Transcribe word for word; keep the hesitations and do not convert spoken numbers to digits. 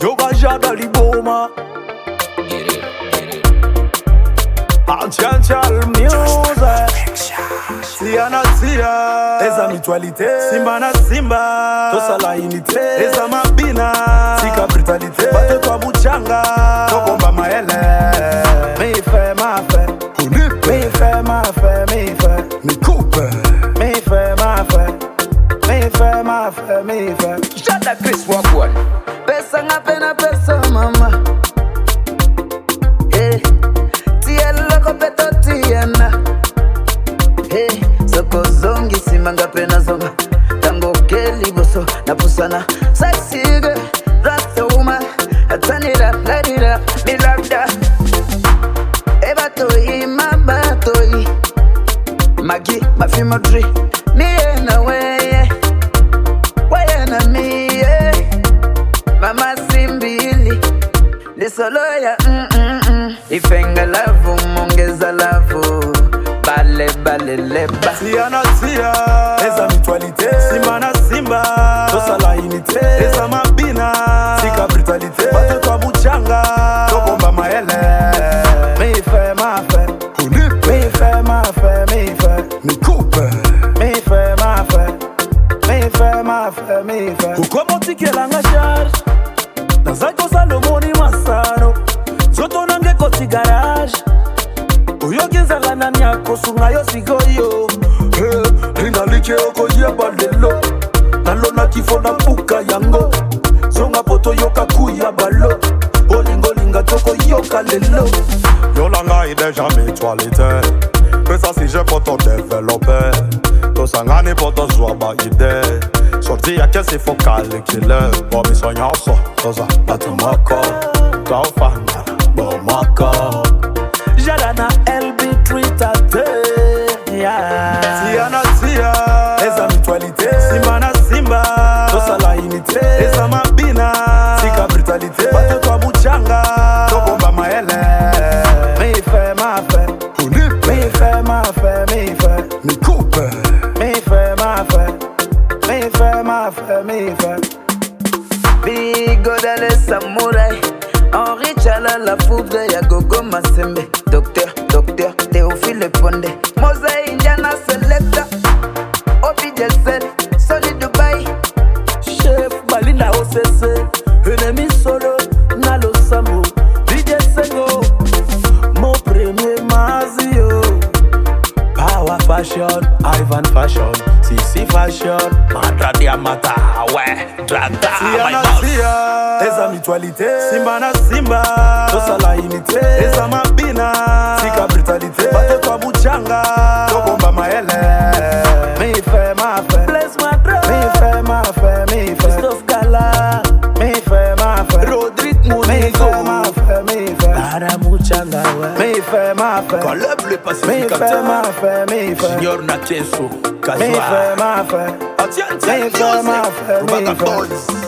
Yoga Jada Liboma Antiantial Music Sia na sia Eza mutualité Simba na Simba Tosa la unité Eza mabina Sika brutalité Bate kwa buchanga Tobomba maele Me fe ma fe Me fe ma fe Me fe Me coupe Me fe ma fe Me fe ma fe Me fe Jada Chris walk one Pesa nga pena pesa mama Hey Tiela kopeto tiena Hey Soko zongi simanga pena zonga Tango keli boso na pusana Sexy girl Rasta woman I turn it up, light it up Me love that Eba toi, mama toi Magi, mafi modri Me na weye Weye na me yeah. Mama simbili Lisolo ya mm mm mm Ifenga lavu, mongeza lavu Bale bale leba Sia na sia Eza mutualité Simba na Simba Tosa la unité Eza mabina Sika brutalité Bate kwa buchanga Tobomba maele Me fe ma fe Me fe ma fe Me fe Me coupe Me fe ma fe Me fe ma fe Me fe Ukomo tikela nga charge Nazako salomoni masano Zoto nange koti garage Uyogenza lana nyako sunga yo sigoyo Hey, linalike oko yeba lelo Nalona kifo na puka yango Zonga poto yoka kuya balo Olingo linga toko yoka lelo Yolanga ide jamais toilette Que ça si je poto développé Tosangani poto zwaba ide Sorti ya kesi fokale kile Bomi sonyoso Toza batumako Taufanga Bomako Jada na L B tritate yeah. Sia na sia Eza mutualité Simba na Simba Tosa la unité Eza mabina Sika brutalité Bate kwa buchanga Tobomba maele Me fe ma fe Me fe ma fe Me fe Me coupe Me fe ma fe Me fe ma fe Me fe Bigo dale samurai Henri Chala la foudre ya gogo masembe Docteur, docteur, Théophile Ponde Moza Indiana selecta Obi Jesel, Sony Dubai Chef Balinda O C C Ennemi solo, Nalo Sambo D J Sengo Mon premier Mazio Power Fashion, Ivan Fashion Sisi Fashion, Mata Diamata Ouais, Dragda Sia na sia Eza mutualité Simba na Simba Tosa la unité Eza mabina Sika brutalité Bate kwa buchanga Tobomba maele Me fe ma fe Bless my bro Me fe ma fe Me fe Christophe Gala Me fe ma fe Rodrigue Munigo Me fe ma fe Me fe Dara muchanga we Me fe ma fe Caleb le Me pacificateur fe ma fe Me fe Junior Nacheso Me fe ma fe Me fe ma fe Me fe